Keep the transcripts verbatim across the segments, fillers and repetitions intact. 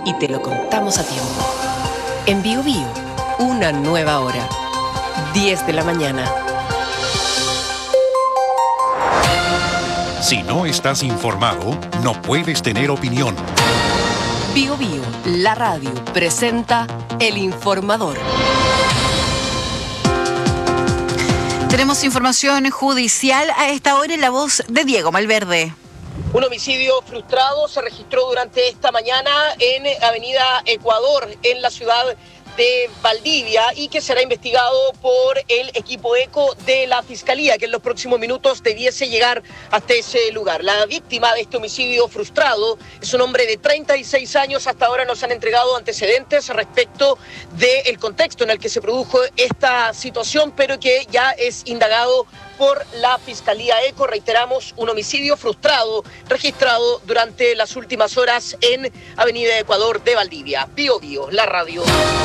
y te lo contamos a tiempo. En Bio Bio, una nueva hora. diez de la mañana. Si no estás informado, no puedes tener opinión. Bio Bio, la radio, presenta El Informador. Tenemos información judicial a esta hora en la voz de Diego Malverde. Un homicidio frustrado se registró durante esta mañana en Avenida Ecuador, en la ciudad de Valdivia, y que será investigado por el equipo ECO de la Fiscalía, que en los próximos minutos debiese llegar hasta ese lugar. La víctima de este homicidio frustrado es un hombre de treinta y seis años. Hasta ahora nos han entregado antecedentes respecto del contexto en el que se produjo esta situación, pero que ya es indagado por la Fiscalía ECO. Reiteramos, un homicidio frustrado registrado durante las últimas horas en Avenida Ecuador de Valdivia. Bio Bio, la radio.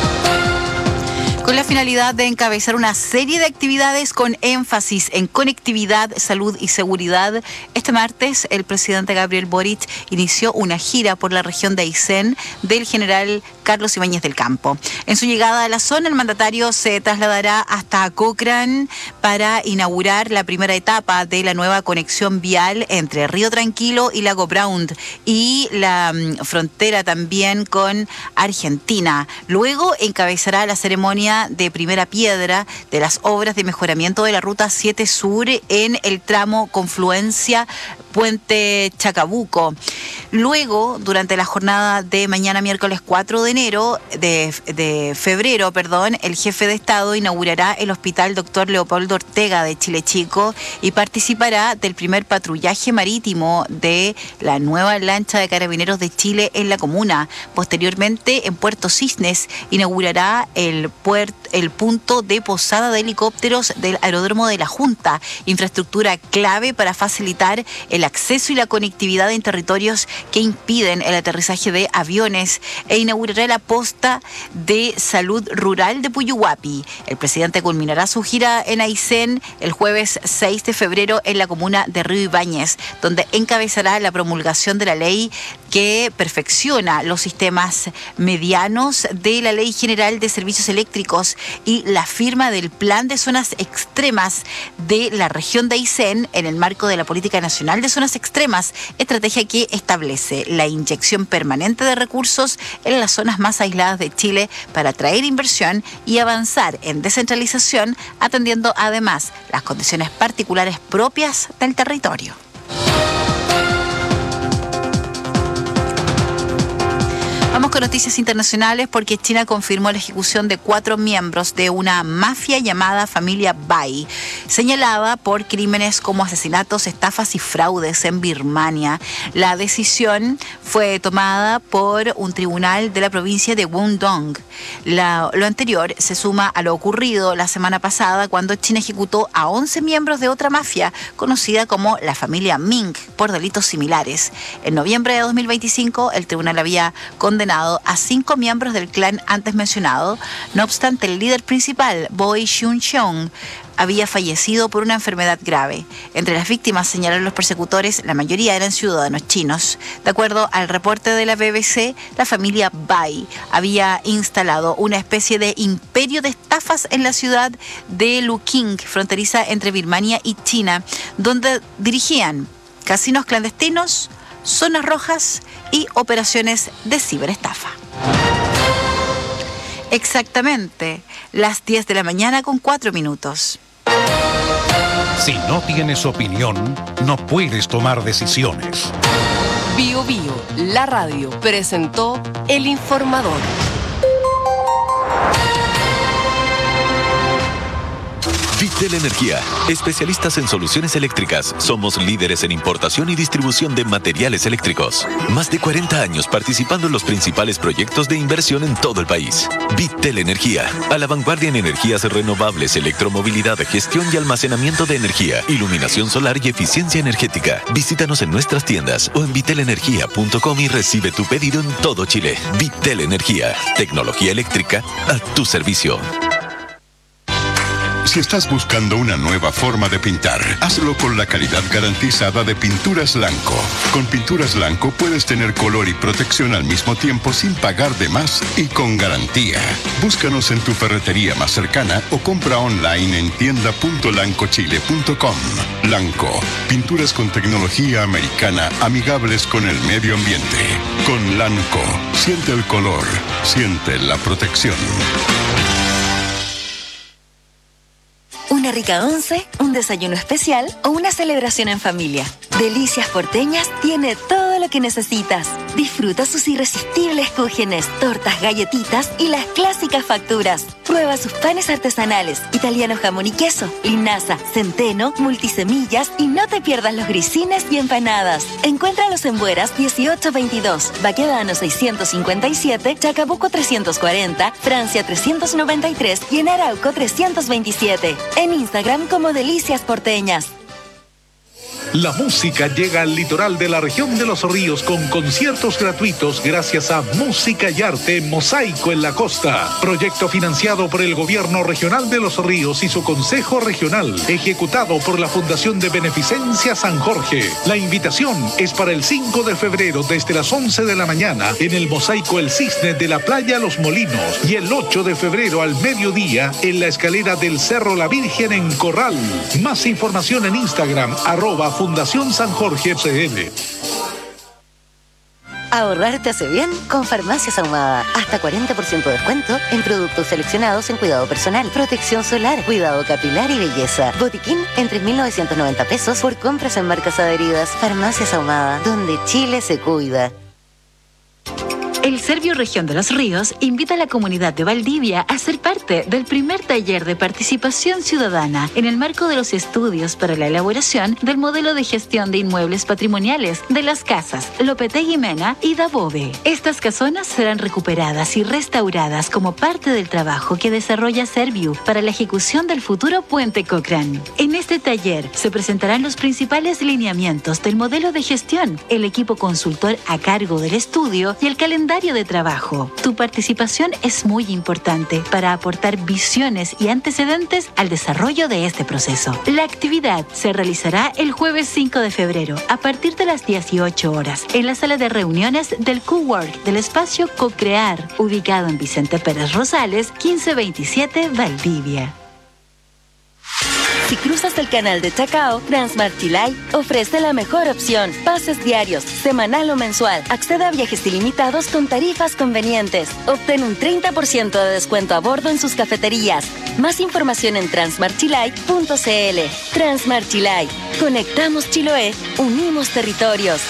Con la finalidad de encabezar una serie de actividades con énfasis en conectividad, salud y seguridad, este martes el presidente Gabriel Boric inició una gira por la región de Aysén del general Carlos Ibáñez del Campo. En su llegada a la zona, el mandatario se trasladará hasta Cochrane para inaugurar la primera etapa de la nueva conexión vial entre Río Tranquilo y Lago Brown y la um, frontera también con Argentina. Luego encabezará la ceremonia de primera piedra de las obras de mejoramiento de la Ruta siete Sur en el tramo Confluencia Puente Chacabuco. Luego, durante la jornada de mañana miércoles cuatro de enero, de, de febrero, perdón, el jefe de Estado inaugurará el Hospital Doctor Leopoldo Ortega de Chile Chico y participará del primer patrullaje marítimo de la nueva lancha de Carabineros de Chile en la comuna. Posteriormente, en Puerto Cisnes, inaugurará el, puert, el punto de posada de helicópteros del Aeródromo de la Junta, infraestructura clave para facilitar el acceso y la conectividad en territorios que impiden el aterrizaje de aviones, e inaugurará la posta de salud rural de Puyuhuapi. El presidente culminará su gira en Aysén el jueves seis de febrero en la comuna de Río Ibáñez, donde encabezará la promulgación de la ley que perfecciona los sistemas medianos de la Ley General de Servicios Eléctricos y la firma del Plan de Zonas Extremas de la región de Aysén en el marco de la Política Nacional de Zonas Extremas, estrategia que establece la inyección permanente de recursos en las zonas más aisladas de Chile para atraer inversión y avanzar en descentralización, atendiendo además las condiciones particulares propias del territorio. Vamos con noticias internacionales porque China confirmó la ejecución de cuatro miembros de una mafia llamada Familia Bai, señalada por crímenes como asesinatos, estafas y fraudes en Birmania. La decisión fue tomada por un tribunal de la provincia de Guangdong. La, lo anterior se suma a lo ocurrido la semana pasada cuando China ejecutó a once miembros de otra mafia conocida como la Familia Ming por delitos similares. En noviembre de dos mil veinticinco, el tribunal había condenado a cinco miembros del clan antes mencionado. No obstante, el líder principal, Boy Xun-cheong, había fallecido por una enfermedad grave. Entre las víctimas, señalaron los persecutores, la mayoría eran ciudadanos chinos. De acuerdo al reporte de la B B C, la familia Bai había instalado una especie de imperio de estafas en la ciudad de Luqing, fronteriza entre Birmania y China, donde dirigían casinos clandestinos, zonas rojas y operaciones de ciberestafa. Exactamente, las diez de la mañana con cuatro minutos. Si no tienes opinión, no puedes tomar decisiones. Bio Bio, la radio, presentó El Informador. Vitel Energía, especialistas en soluciones eléctricas. Somos líderes en importación y distribución de materiales eléctricos. Más de cuarenta años participando en los principales proyectos de inversión en todo el país. Vitel Energía, a la vanguardia en energías renovables, electromovilidad, gestión y almacenamiento de energía, iluminación solar y eficiencia energética. Visítanos en nuestras tiendas o en vitel energía punto com y recibe tu pedido en todo Chile. Vitel Energía, tecnología eléctrica a tu servicio. Si estás buscando una nueva forma de pintar, hazlo con la calidad garantizada de Pinturas Lanco. Con Pinturas Lanco puedes tener color y protección al mismo tiempo sin pagar de más y con garantía. Búscanos en tu ferretería más cercana o compra online en tienda punto lanco chile punto com. Lanco, pinturas con tecnología americana amigables con el medio ambiente. Con Lanco, siente el color, siente la protección. Una rica once, un desayuno especial o una celebración en familia. Delicias Porteñas tiene todo lo que necesitas. Disfruta sus irresistibles cúgenes, tortas, galletitas y las clásicas facturas. Prueba sus panes artesanales, italiano jamón y queso, linaza, centeno, multisemillas y no te pierdas los grisines y empanadas. Encuéntralos en Bueras dieciocho veintidós, Baquedano seiscientos cincuenta y siete, Chacabuco trescientos cuarenta, Francia trescientos noventa y tres y en Arauco trescientos veintisiete. En Instagram como Delicias Porteñas. La música llega al litoral de la región de Los Ríos con conciertos gratuitos gracias a Música y Arte Mosaico en la Costa. Proyecto financiado por el Gobierno Regional de Los Ríos y su Consejo Regional, ejecutado por la Fundación de Beneficencia San Jorge. La invitación es para el cinco de febrero desde las once de la mañana en el Mosaico El Cisne de la Playa Los Molinos y el ocho de febrero al mediodía en la escalera del Cerro La Virgen en Corral. Más información en Instagram, arroba Fundación San Jorge C L. Ahorrar te hace bien con Farmacias Ahumada. Hasta cuarenta por ciento de descuento en productos seleccionados en cuidado personal, protección solar, cuidado capilar y belleza. Botiquín en tres mil novecientos noventa pesos por compras en marcas adheridas. Farmacias Ahumada, donde Chile se cuida. El Servio Región de los Ríos invita a la comunidad de Valdivia a ser parte del primer taller de participación ciudadana en el marco de los estudios para la elaboración del modelo de gestión de inmuebles patrimoniales de las casas Lopetegui Mena y Dabove. Estas casonas serán recuperadas y restauradas como parte del trabajo que desarrolla Serviu para la ejecución del futuro puente Cochrane. En este taller se presentarán los principales lineamientos del modelo de gestión, el equipo consultor a cargo del estudio y el calendario de trabajo. Tu participación es muy importante para aportar visiones y antecedentes al desarrollo de este proceso. La actividad se realizará el jueves cinco de febrero a partir de las dieciocho horas en la sala de reuniones del Cowork del espacio Cocrear, ubicado en Vicente Pérez Rosales, quince veintisiete Valdivia. Si cruzas el canal de Chacao, Transmart Chilay ofrece la mejor opción. Pases diarios, semanal o mensual. Accede a viajes ilimitados con tarifas convenientes. Obtén un treinta por ciento de descuento a bordo en sus cafeterías. Más información en transmart chilay punto c l. Transmart Chilay. Conectamos Chiloé. Unimos territorios.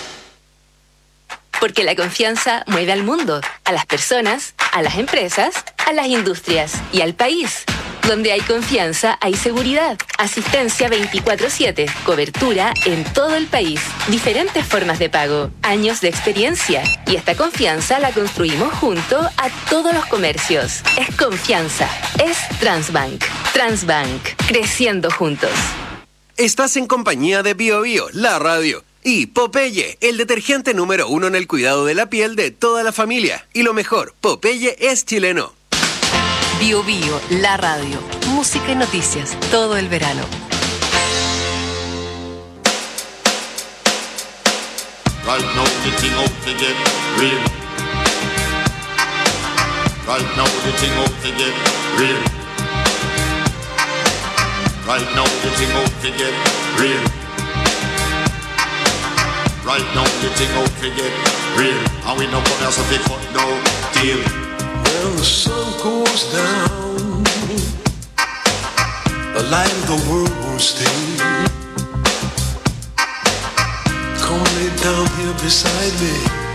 Porque la confianza mueve al mundo, a las personas, a las empresas, a las industrias y al país. Donde hay confianza, hay seguridad. Asistencia veinticuatro siete. Cobertura en todo el país. Diferentes formas de pago. Años de experiencia. Y esta confianza la construimos junto a todos los comercios. Es confianza. Es Transbank. Transbank. Creciendo juntos. Estás en compañía de Bio Bio, la radio. Y Popeye, el detergente número uno en el cuidado de la piel de toda la familia. Y lo mejor, Popeye es chileno. Bio Bio, la radio. Música y noticias todo el verano. Right now the thing out to get real. Right now the thing out to get real. Right now the thing out to get real. Right now the thing out to get real. And we no come here so big cut no deal. When the sun goes down, the light of the world won't stay. Come lay down here beside me,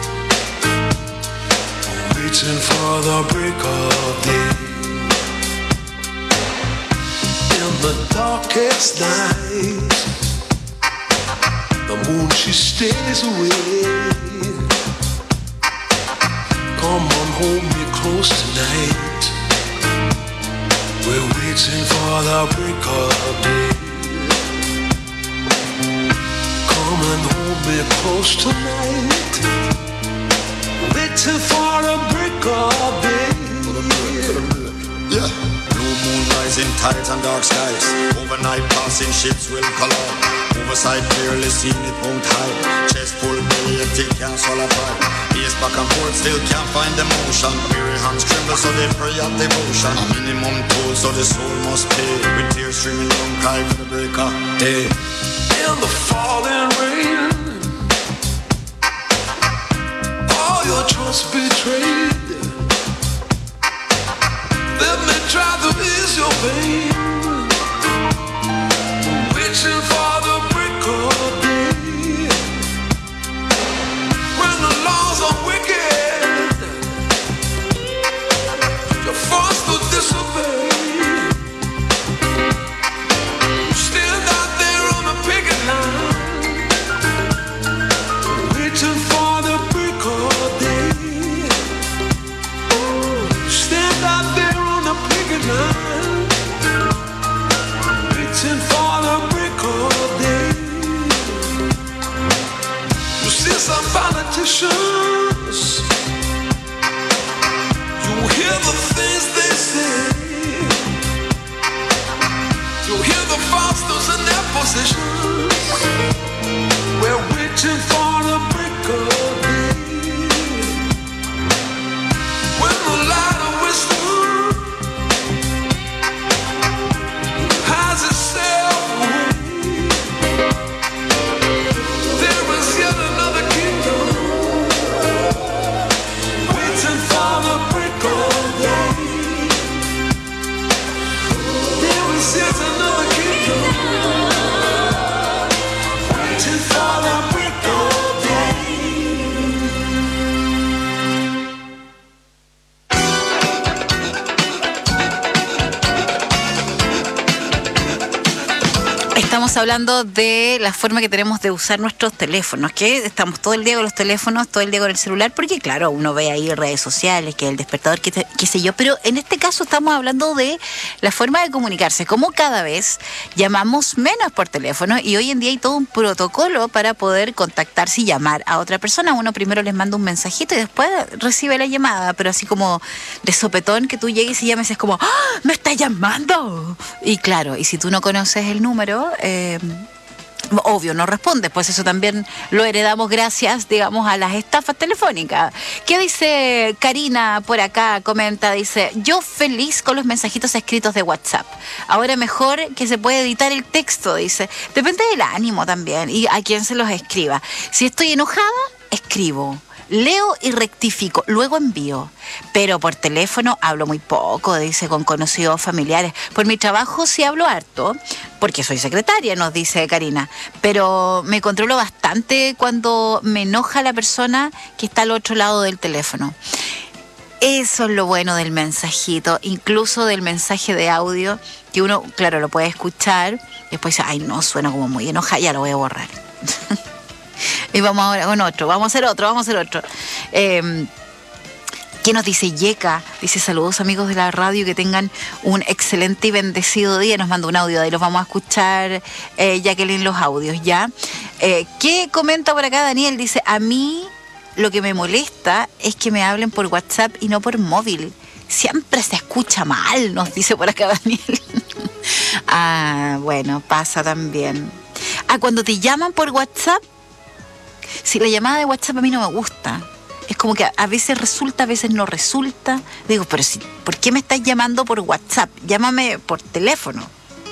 waiting for the break of day. In the darkest night, the moon she stays away. Come on, hold me close tonight. We're waiting for the break of day. Come and hold me close tonight. Waiting for the break of day. Yeah. Blue moon rising tides and dark skies. Overnight passing ships will collide. Oversight clearly seen, it won't hide. Chest full, belly empty, can't swallow pride. Pace back and forth, still can't find the motion. Weary hands tremble, so they pray at devotion. A minimum toll, so the soul must pay. With tears streaming down, cry for the breaker day. In the falling rain, all your trust betrayed. Let me try to ease your pain. Wishing for the break of day. When the laws are wicked, you're forced to disobey. Stand out there on the picket line, waiting for the break of day. Stand out there on the picket line, waiting for the break of day. You see some politicians, you hear the things they say. You hear the fosters in their positions. We're waiting for the break of day. When the light of wisdom has itself away, there is yet another kingdom waiting for the break of day. There is yet another kingdom waiting for the break of day. Estamos hablando de la forma que tenemos de usar nuestros teléfonos, que estamos todo el día con los teléfonos, todo el día con el celular, porque claro, uno ve ahí redes sociales, que el despertador, que te- qué sé yo, pero en este caso estamos hablando de la forma de comunicarse, como cada vez llamamos menos por teléfono y hoy en día hay todo un protocolo para poder contactarse y llamar a otra persona. Uno primero les manda un mensajito y después recibe la llamada, pero así como de sopetón que tú llegues y llames es como ¡ah! ¡Me está llamando! Y claro, y si tú no conoces el número, eh, obvio, no respondes, pues eso también lo heredamos gracias, digamos, a las estafas telefónicas. ¿Qué dice Karina por acá? Comenta, dice, yo feliz con los mensajitos escritos de WhatsApp. Ahora mejor que se puede editar el texto, dice. Depende del ánimo también y a quién se los escriba. Si estoy enojada, escribo. Leo y rectifico, luego envío. Pero por teléfono hablo muy poco, dice, con conocidos familiares. Por mi trabajo sí hablo harto, porque soy secretaria, nos dice Karina. Pero me controlo bastante cuando me enoja la persona que está al otro lado del teléfono. Eso es lo bueno del mensajito, incluso del mensaje de audio, que uno, claro, lo puede escuchar y después dice, ay, no, suena como muy enojada, ya lo voy a borrar. Y vamos ahora con otro, vamos a hacer otro, vamos a hacer otro. Eh, ¿Qué nos dice Yeka? Dice, saludos amigos de la radio, que tengan un excelente y bendecido día. Nos manda un audio, de ahí los vamos a escuchar, eh, Jacqueline, los audios, ¿ya? Eh, ¿Qué comenta por acá Daniel? Dice, a mí lo que me molesta es que me hablen por WhatsApp y no por móvil. Siempre se escucha mal, nos dice por acá Daniel. Ah, bueno, pasa también. Ah, cuando te llaman por WhatsApp, si la llamada de WhatsApp a mí no me gusta, es como que a veces resulta, a veces no resulta. Digo, pero si, ¿por qué me estás llamando por WhatsApp? Llámame por teléfono.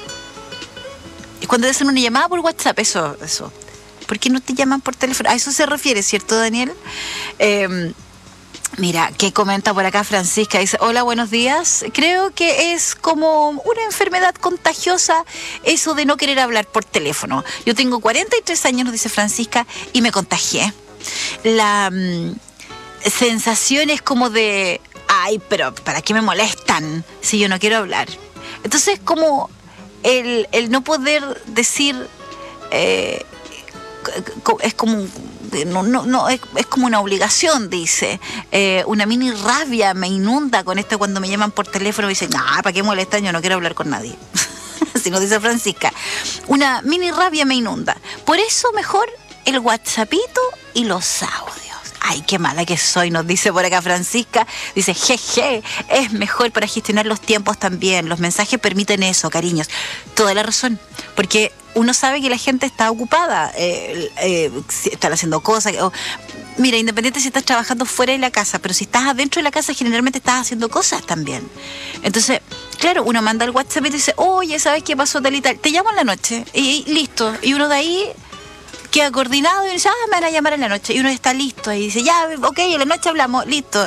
Y cuando te hacen una llamada por WhatsApp, eso, eso. ¿Por qué no te llaman por teléfono? A eso se refiere, ¿cierto, Daniel? Eh, Mira, ¿qué comenta por acá Francisca? Dice, hola, buenos días. Creo que es como una enfermedad contagiosa eso de no querer hablar por teléfono. Yo tengo cuarenta y tres años, nos dice Francisca, y me contagié. La mm, sensación es como de, ay, pero ¿para qué me molestan si yo no quiero hablar? Entonces, como el, el no poder decir, eh, es como... No, no, no, es, es como una obligación, dice. Eh, una mini rabia me inunda con esto cuando me llaman por teléfono y dicen, nah, ¿para qué molestan? Yo no quiero hablar con nadie. Así nos dice Francisca. Una mini rabia me inunda. Por eso mejor el WhatsAppito y los audios. Ay, qué mala que soy, nos dice por acá Francisca. Dice, jeje, es mejor para gestionar los tiempos también. Los mensajes permiten eso, cariños. Toda la razón, porque uno sabe que la gente está ocupada, eh, eh, están haciendo cosas. O, mira, independiente si estás trabajando fuera de la casa, pero si estás adentro de la casa, generalmente estás haciendo cosas también. Entonces, claro, uno manda el WhatsApp y dice, oye, ¿sabes qué pasó tal y tal? Te llamo en la noche y, y listo. Y uno de ahí queda coordinado y dice, ah, me van a llamar en la noche. Y uno está listo y dice, ya, ok, en la noche hablamos, listo.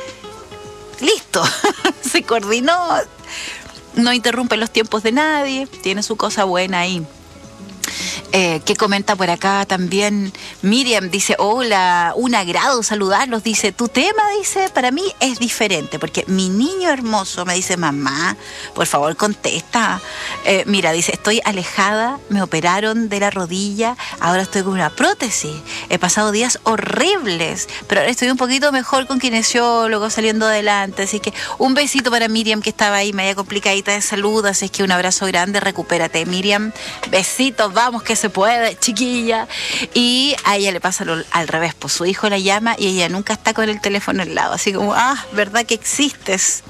Listo. Se coordinó. No interrumpe los tiempos de nadie. Tiene su cosa buena ahí. Eh, que comenta por acá también Miriam, dice, hola, un agrado saludarlos, dice, tu tema, dice, para mí es diferente, porque mi niño hermoso me dice, mamá, por favor contesta, eh, mira, dice, estoy alejada, me operaron de la rodilla, ahora estoy con una prótesis, he pasado días horribles, pero ahora estoy un poquito mejor con kinesiólogo, saliendo adelante, así que un besito para Miriam, que estaba ahí media complicadita de salud, así es que un abrazo grande, recupérate, Miriam, besitos, vamos que se puede, chiquilla. Y a ella le pasa lo, al revés, pues su hijo la llama y ella nunca está con el teléfono al lado, así como, ah, ¿verdad que existes?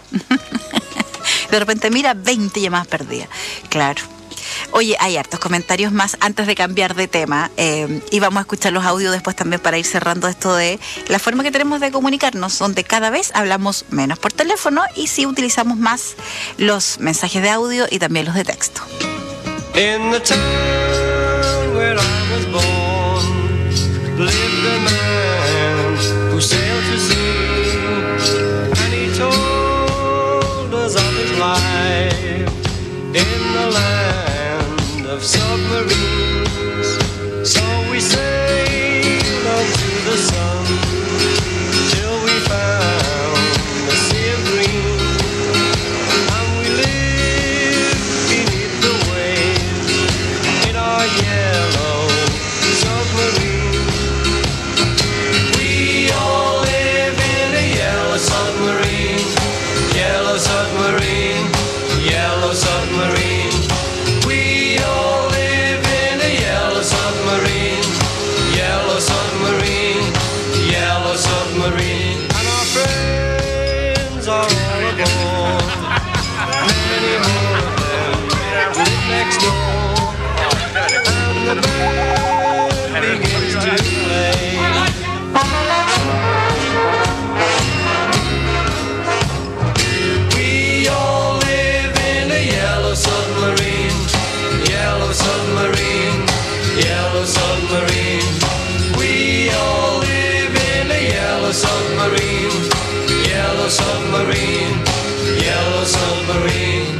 De repente mira, veinte llamadas perdidas. Claro. Oye, hay hartos comentarios más antes de cambiar de tema, eh, y vamos a escuchar los audios después también para ir cerrando esto de la forma que tenemos de comunicarnos, donde cada vez hablamos menos por teléfono y sí utilizamos más los mensajes de audio y también los de texto. In the town where I was born lived a man who sailed to sea, and he told us of his life in the land of submarines. So we sailed unto the sun till we found the sea of green, and we lived beneath the waves in our yellow submarine. We all live in a yellow submarine, yellow submarine, yellow submarine. We all live in a yellow submarine, yellow submarine, yellow submarine. And our friends are all aboard, many more of them live next door, and the band begins to play. We all live in a yellow submarine, yellow submarine, yellow submarine. We all live in a yellow submarine, yellow submarine, yellow submarine.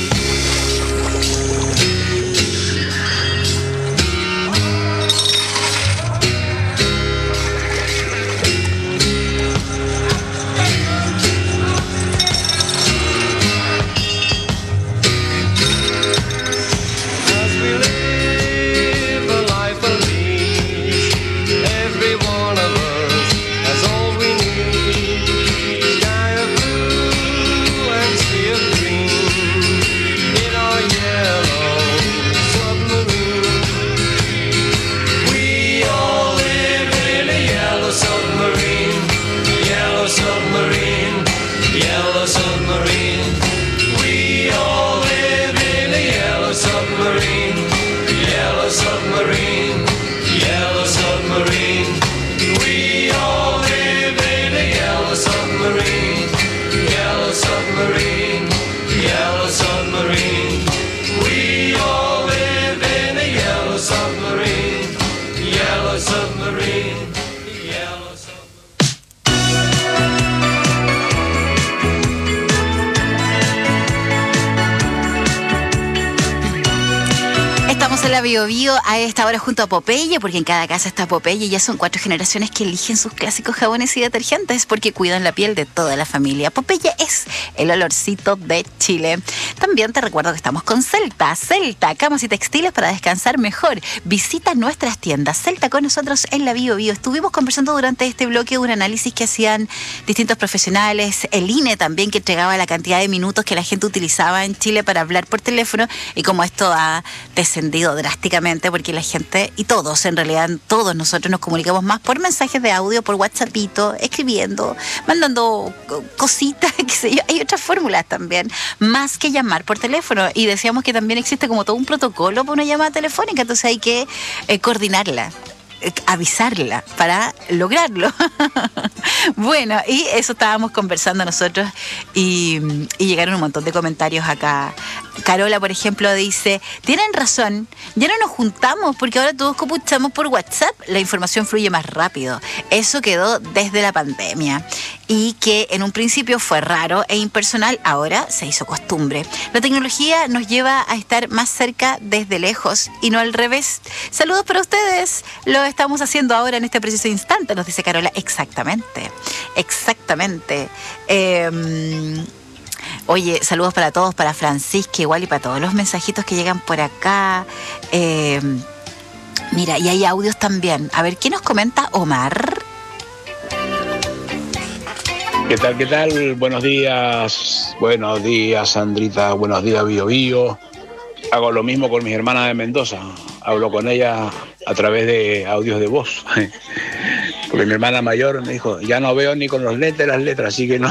As we live a life of ease, every one of us has all we need. Sky of blue and sea of green in our yellow submarine. We all live in a yellow submarine, yellow submarine, yellow submarine. We all live in a yellow submarine, yellow submarine, yellow submarine. We all live in a yellow submarine, yellow submarine, yellow submarine. We all live in a yellow submarine, yellow submarine, yellow submarine. Estamos en la Bio Bio a esta hora junto a Popeye, porque en cada casa está Popeye y ya son cuatro generaciones que eligen sus clásicos jabones y detergentes porque cuidan la piel de toda la familia. Popeye es el olorcito de Chile. También te recuerdo que estamos con Celta. Celta, camas y textiles para descansar mejor. Visita nuestras tiendas. Celta con nosotros en la Bio Bio. Estuvimos conversando durante este bloque de un análisis que hacían distintos profesionales, el I N E también, que entregaba la cantidad de minutos que la gente utilizaba en Chile para hablar por teléfono y cómo esto ha descendido drásticamente drásticamente porque la gente, y todos, en realidad todos nosotros nos comunicamos más por mensajes de audio, por WhatsAppito, escribiendo, mandando cositas, qué sé yo. Hay otras fórmulas también, más que llamar por teléfono. Y decíamos que también existe como todo un protocolo para una llamada telefónica, entonces hay que eh, coordinarla, avisarla para lograrlo. Bueno, y eso estábamos conversando nosotros y, y llegaron un montón de comentarios acá. Carola, por ejemplo, dice: tienen razón, ya no nos juntamos porque ahora todos comunicamos por WhatsApp, la información fluye más rápido. Eso quedó desde la pandemia y que en un principio fue raro e impersonal, ahora se hizo costumbre. La tecnología nos lleva a estar más cerca desde lejos y no al revés. Saludos para ustedes, lo estamos haciendo ahora en este preciso instante, nos dice Carola. Exactamente, exactamente. Eh, Oye, saludos para todos, para Francisca igual y para todos los mensajitos que llegan por acá. Eh, mira, y hay audios también. A ver, ¿qué nos comenta Omar? ¿Qué tal, qué tal? Buenos días, buenos días, Sandrita, buenos días, Bio Bio. Hago lo mismo con mis hermanas de Mendoza. Hablo con ellas a través de audios de voz. Porque mi hermana mayor me dijo, ya no veo ni con los lentes las letras, así que no.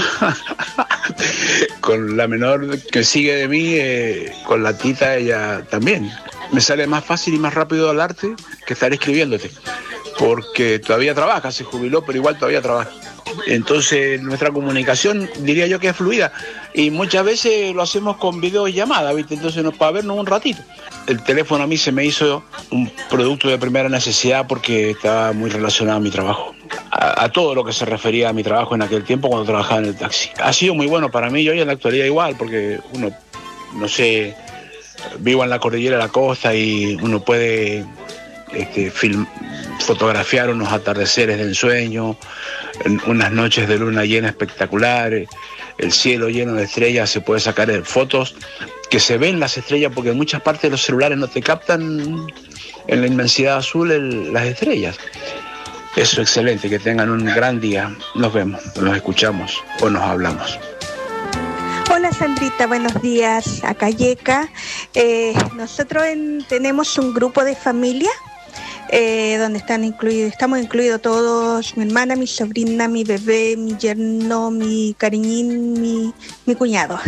Con la menor que sigue de mí, eh, con la tita, ella también. Me sale más fácil y más rápido hablarte que estar escribiéndote. Porque todavía trabaja, se jubiló, pero igual todavía trabaja. Entonces nuestra comunicación diría yo que es fluida y muchas veces lo hacemos con videollamada, ¿viste? Entonces nos para vernos un ratito. El teléfono a mí se me hizo un producto de primera necesidad porque estaba muy relacionado a mi trabajo, a, a todo lo que se refería a mi trabajo en aquel tiempo cuando trabajaba en el taxi. Ha sido muy bueno para mí y hoy en la actualidad igual, porque uno, no sé, vivo en la cordillera de la costa y uno puede este, film, fotografiar unos atardeceres de ensueño, unas noches de luna llena espectaculares, el cielo lleno de estrellas, se puede sacar fotos que se ven las estrellas porque en muchas partes de los celulares no te captan en la inmensidad azul el, las estrellas. Eso es excelente, que tengan un gran día. Nos vemos, nos escuchamos o nos hablamos. Hola Sandrita, buenos días. Acá Yeca. Eh, nosotros en, tenemos un grupo de familia Eh, donde están incluidos, estamos incluidos todos, mi hermana, mi sobrina, mi bebé, mi yerno, mi cariñín, mi, mi cuñado.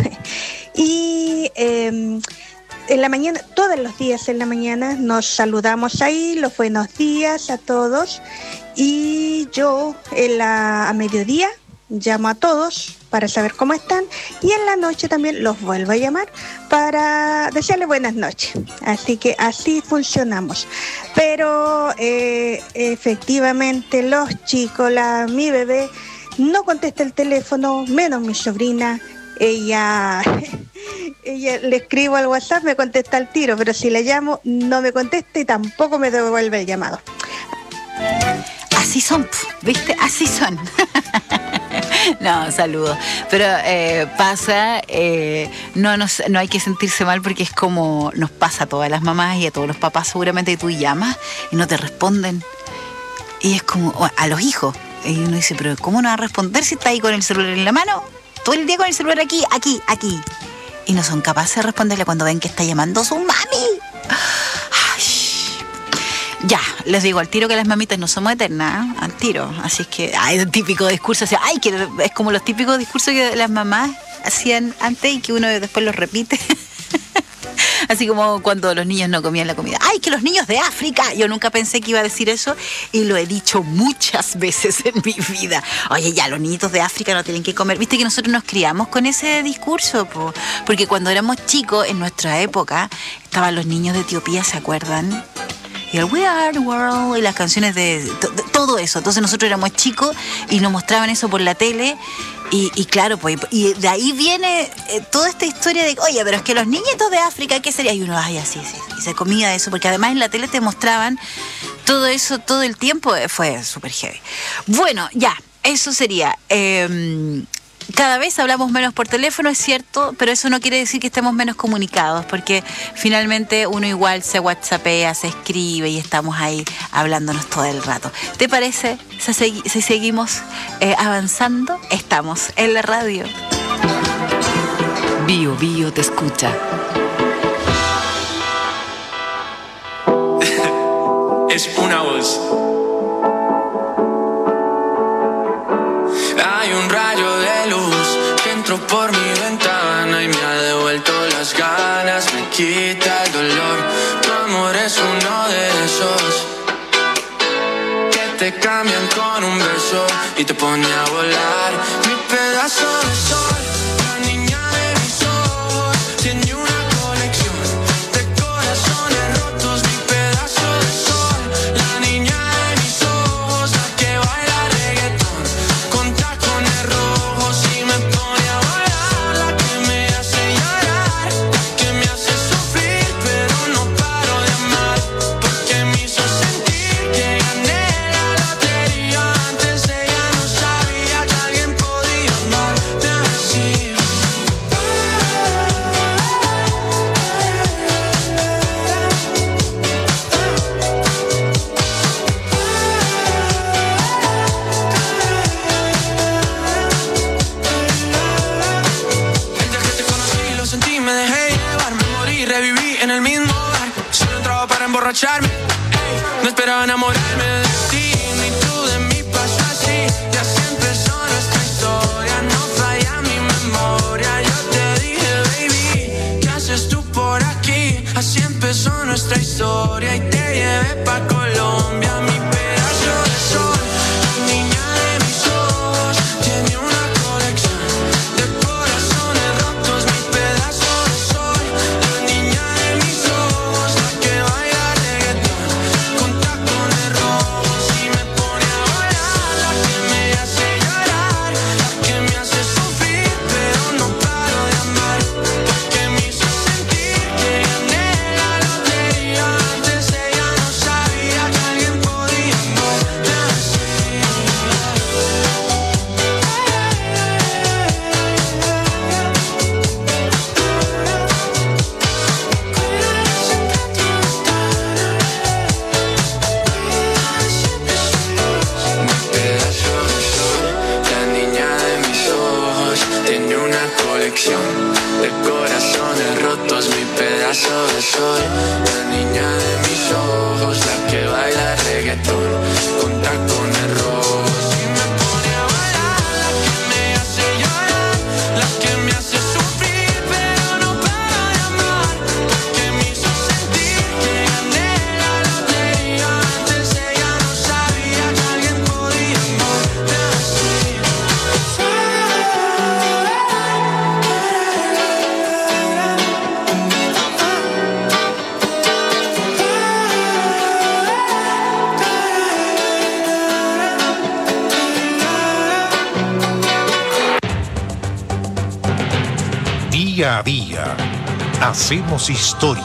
Y eh, en la mañana, todos los días en la mañana nos saludamos ahí, los buenos días a todos. Y yo en la, a mediodía llamo a todos para saber cómo están y en la noche también los vuelvo a llamar para desearles buenas noches. Así que así funcionamos. Pero eh, efectivamente los chicos, la, mi bebé no contesta el teléfono, menos mi sobrina. Ella, ella le escribo al WhatsApp, me contesta al tiro, pero si le llamo no me contesta y tampoco me devuelve el llamado. Así son, ¿viste? Así son. No, saludos. Pero eh, pasa, eh, no, nos, no hay que sentirse mal porque es como nos pasa a todas las mamás y a todos los papás seguramente, que tú llamas y no te responden. Y es como, a los hijos. Y uno dice, pero ¿cómo no va a responder si está ahí con el celular en la mano? Todo el día con el celular aquí, aquí, aquí. Y no son capaces de responderle cuando ven que está llamando a su mami. Ya, les digo al tiro que las mamitas no somos eternas, ¿eh? Al tiro. Así es que hay un típico discurso, así, ay, que es como los típicos discursos que las mamás hacían antes y que uno después los repite. Así como cuando los niños no comían la comida. ¡Ay, que los niños de África! Yo nunca pensé que iba a decir eso y lo he dicho muchas veces en mi vida. Oye, ya, los niñitos de África no tienen que comer. Viste que nosotros nos criamos con ese discurso, po? Porque cuando éramos chicos, en nuestra época, estaban los niños de Etiopía, ¿se acuerdan? Y el We Are the World y las canciones de, de, de todo eso. Entonces nosotros éramos chicos y nos mostraban eso por la tele y, y claro, pues y de ahí viene eh, toda esta historia de, oye, pero es que los niñitos de África, ¿qué sería? Y uno, ay, así, sí, y se comía eso, porque además en la tele te mostraban todo eso todo el tiempo, eh, fue súper heavy. Bueno, ya, eso sería... Eh, Cada vez hablamos menos por teléfono, es cierto, pero eso no quiere decir que estemos menos comunicados, porque finalmente uno igual se whatsappea, se escribe y estamos ahí hablándonos todo el rato. ¿Te parece? Si, segui- si seguimos eh, avanzando, estamos en la radio. Bio Bio te escucha. es una voz. Hay un rayo de luz que entró por mi ventana y me ha devuelto las ganas, me quita el dolor. Tu amor es uno de esos que te cambian con un beso y te pone a volar. Mi pedazo de sol, la niña de mis ojos, tiene una colección de corazones rotos. Mi pedazo de sol, la niña de mis ojos, la que baila reggaetón con tacones rojos y me pone a volar. La que me hace llorar, la que me hace sufrir, pero no paro de amar, porque me hizo sentir que gané la lotería. Antes ella no sabía que alguien podía amarte así. El día que te conocí lo sentí, me dejé llevar, me morí, reviví en el mismo bar. Solo entraba para emborracharme, ey, no esperaba enamorarme de ti, ni tú de mí pasó así. Y así empezó nuestra historia, no falla mi memoria. Yo te dije, baby, ¿qué haces tú por aquí? Así empezó nuestra historia y te llevé pa' Colombia. Mi pedazo de sol, la niña de mis ojos, tiene una colección de corazones rotos. Mi pedazo de sol, la niña de mis ojos, la que baila reggaetón con tacones rojos y me pone a volar. La que me hace llorar, la que me hace sufrir, pero no paro de amar, porque me hizo sentir que gané la lotería. Antes ella no sabía que alguien podía amarte así. Mi pedazo de sol, la niña de mis ojos, tiene una colección de corazones rotos. Mi pedazo de sol, la niña de mis ojos, la que baila reggaetón con tacones rojos y me pone a bailar. La que me hace llorar, la que me hace sufrir, pero no paro de amar, porque me hizo sentir que gané la lotería. Antes ella no sabía que alguien podía amarte así. Día a día, hacemos historia.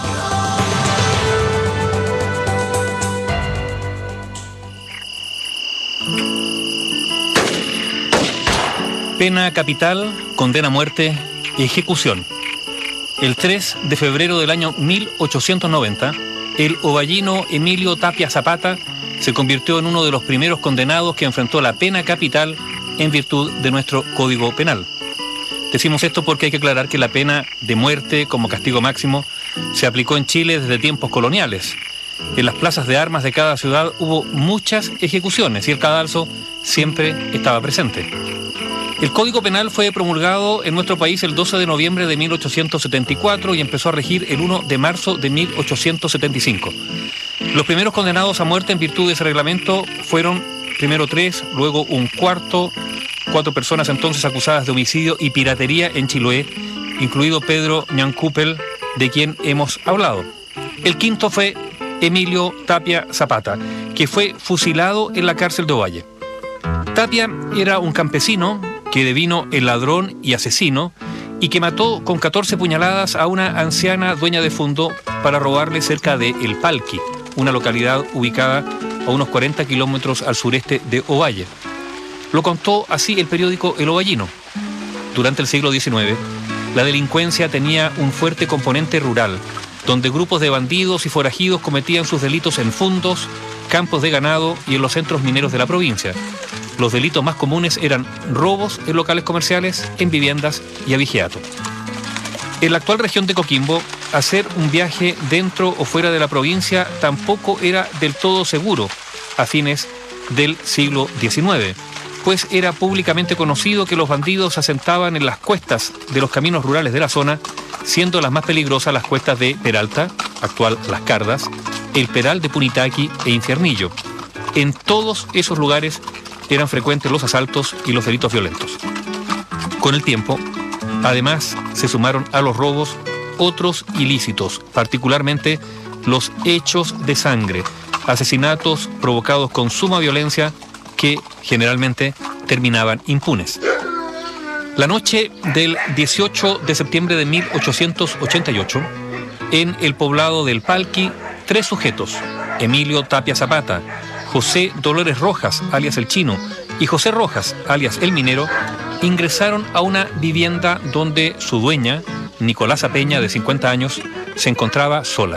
Pena capital, condena a muerte, ejecución. El tres de febrero del año mil ochocientos noventa, el ovallino Emilio Tapia Zapata se convirtió en uno de los primeros condenados que enfrentó la pena capital en virtud de nuestro Código Penal. Decimos esto porque hay que aclarar que la pena de muerte como castigo máximo se aplicó en Chile desde tiempos coloniales. En las plazas de armas de cada ciudad hubo muchas ejecuciones y el cadalso siempre estaba presente. El Código Penal fue promulgado en nuestro país el doce de noviembre de mil ochocientos setenta y cuatro y empezó a regir el uno de marzo de mil ochocientos setenta y cinco. Los primeros condenados a muerte en virtud de ese reglamento fueron primero tres, luego un cuarto, cuatro personas entonces acusadas de homicidio y piratería en Chiloé, incluido Pedro Ñancúpel, de quien hemos hablado. El quinto fue Emilio Tapia Zapata, que fue fusilado en la cárcel de Ovalle. Tapia era un campesino que devino el ladrón y asesino y que mató con catorce puñaladas a una anciana dueña de fundo para robarle cerca de El Palqui, una localidad ubicada a unos cuarenta kilómetros al sureste de Ovalle. Lo contó así el periódico El Ovallino. Durante el siglo diecinueve, la delincuencia tenía un fuerte componente rural, donde grupos de bandidos y forajidos cometían sus delitos en fundos, campos de ganado y en los centros mineros de la provincia. Los delitos más comunes eran robos en locales comerciales, en viviendas y abigeato. En la actual región de Coquimbo hacer un viaje dentro o fuera de la provincia tampoco era del todo seguro a fines del siglo diecinueve, pues era públicamente conocido que los bandidos se asentaban en las cuestas de los caminos rurales de la zona, siendo las más peligrosas las cuestas de Peralta, actual Las Cardas, El Peral de Punitaqui e Infiernillo. En todos esos lugares eran frecuentes los asaltos y los delitos violentos. Con el tiempo, además, se sumaron a los robos otros ilícitos, particularmente los hechos de sangre, asesinatos provocados con suma violencia que generalmente terminaban impunes. La noche del dieciocho de septiembre de mil ochocientos ochenta y ocho, en el poblado del Palqui, tres sujetos, Emilio Tapia Zapata, José Dolores Rojas, alias El Chino, y José Rojas, alias El Minero, ingresaron a una vivienda donde su dueña, Nicolasa Peña, de cincuenta años, se encontraba sola.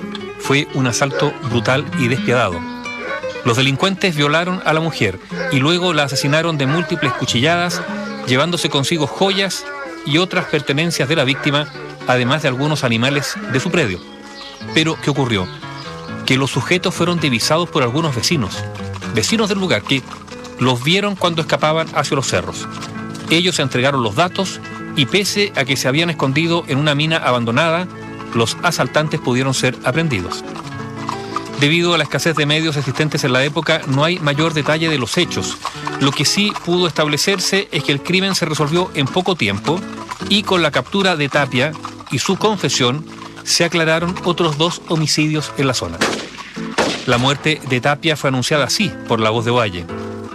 Fue un asalto brutal y despiadado. Los delincuentes violaron a la mujer y luego la asesinaron de múltiples cuchilladas, llevándose consigo joyas y otras pertenencias de la víctima, además de algunos animales de su predio. Pero, ¿qué ocurrió? Que los sujetos fueron divisados por algunos vecinos, vecinos del lugar, que los vieron cuando escapaban hacia los cerros. Ellos entregaron los datos y pese a que se habían escondido en una mina abandonada, los asaltantes pudieron ser aprehendidos. Debido a la escasez de medios existentes en la época, no hay mayor detalle de los hechos. Lo que sí pudo establecerse es que el crimen se resolvió en poco tiempo y con la captura de Tapia y su confesión se aclararon otros dos homicidios en la zona. La muerte de Tapia fue anunciada así por La Voz de Ovalle.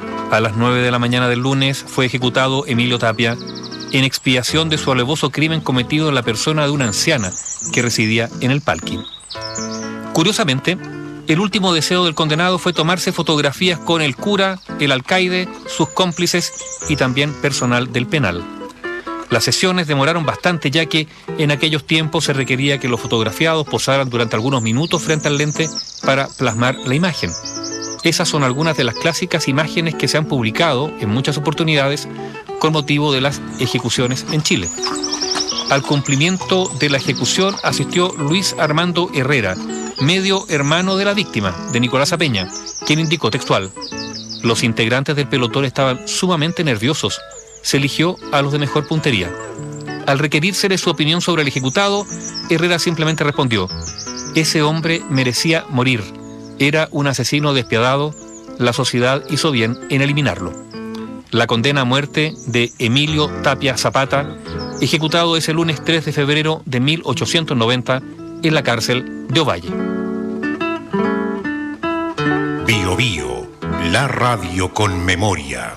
A las nueve de la mañana del lunes fue ejecutado Emilio Tapia en expiación de su alevoso crimen cometido en la persona de una anciana que residía en el Palqui. Curiosamente, el último deseo del condenado fue tomarse fotografías con el cura, el alcaide, sus cómplices y también personal del penal. Las sesiones demoraron bastante, ya que en aquellos tiempos se requería que los fotografiados posaran durante algunos minutos frente al lente para plasmar la imagen. Esas son algunas de las clásicas imágenes que se han publicado en muchas oportunidades con motivo de las ejecuciones en Chile. Al cumplimiento de la ejecución asistió Luis Armando Herrera, medio hermano de la víctima, de Nicolasa Peña, quien indicó textual: los integrantes del pelotón estaban sumamente nerviosos. Se eligió a los de mejor puntería. Al requerírsele su opinión sobre el ejecutado, Herrera simplemente respondió: ese hombre merecía morir. Era un asesino despiadado. La sociedad hizo bien en eliminarlo. La condena a muerte de Emilio Tapia Zapata, ejecutado ese lunes tres de febrero de mil ochocientos noventa en la cárcel de Ovalle. Bio Bio, la radio con memoria.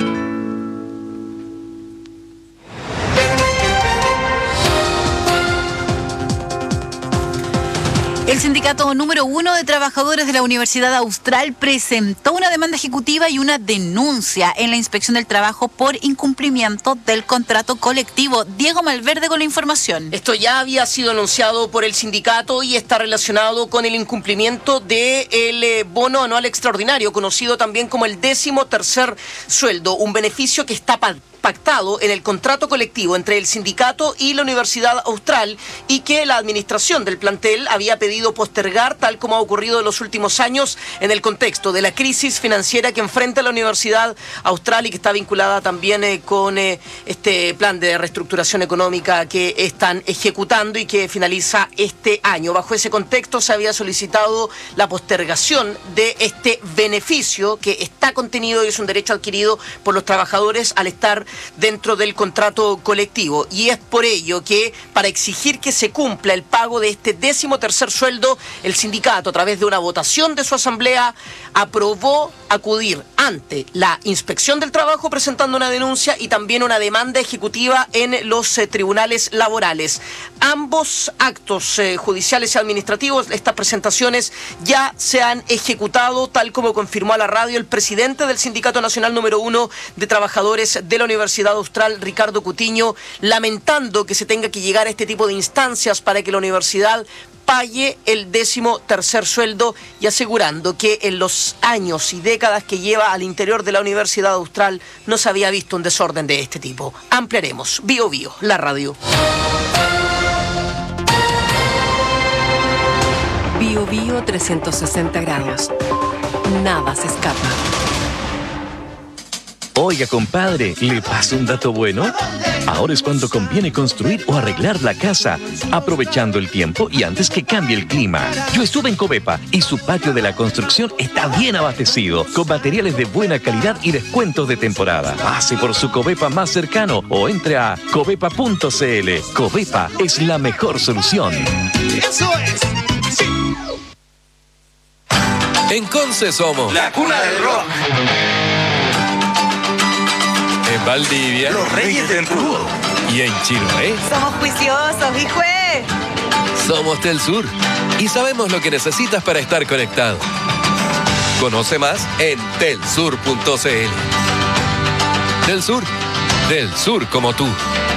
El sindicato número uno de trabajadores de la Universidad Austral presentó una demanda ejecutiva y una denuncia en la Inspección del Trabajo por incumplimiento del contrato colectivo. Diego Malverde con la información. Esto ya había sido anunciado por el sindicato y está relacionado con el incumplimiento del eh, bono anual extraordinario, conocido también como el décimo tercer sueldo, un beneficio que está pactado en el contrato colectivo entre el sindicato y la Universidad Austral y que la administración del plantel había pedido postergar, tal como ha ocurrido en los últimos años en el contexto de la crisis financiera que enfrenta la Universidad Austral y que está vinculada también eh, con eh, este plan de reestructuración económica que están ejecutando y que finaliza este año. Bajo ese contexto se había solicitado la postergación de este beneficio que está contenido y es un derecho adquirido por los trabajadores al estar dentro del contrato colectivo, y es por ello que para exigir que se cumpla el pago de este décimo tercer sueldo, el sindicato a través de una votación de su asamblea aprobó acudir ante la Inspección del Trabajo presentando una denuncia y también una demanda ejecutiva en los eh, tribunales laborales. Ambos actos eh, judiciales y administrativos, estas presentaciones ya se han ejecutado, tal como confirmó a la radio el presidente del Sindicato Nacional número uno de Trabajadores de la Universidad Austral, Ricardo Cutiño, lamentando que se tenga que llegar a este tipo de instancias para que la universidad pague el décimo tercer sueldo y asegurando que en los años y décadas que lleva al interior de la Universidad Austral no se había visto un desorden de este tipo. Ampliaremos. Bio Bio, la radio. Bio Bio trescientos sesenta grados. Nada se escapa. Oiga, compadre, ¿le paso un dato bueno? Ahora es cuando conviene construir o arreglar la casa, aprovechando el tiempo y antes que cambie el clima. Yo estuve en Covepa y su patio de la construcción está bien abastecido, con materiales de buena calidad y descuentos de temporada. Pase por su Covepa más cercano o entre a covepa punto cl. Covepa es la mejor solución. ¡Eso es! ¡Sí! En Conce somos la cuna del rock. En Valdivia, los reyes del rudo. Y en Chiloé, somos juiciosos, hijo. Somos Tel Sur y sabemos lo que necesitas para estar conectado. Conoce más en telsur punto cl. Del Sur, del sur como tú.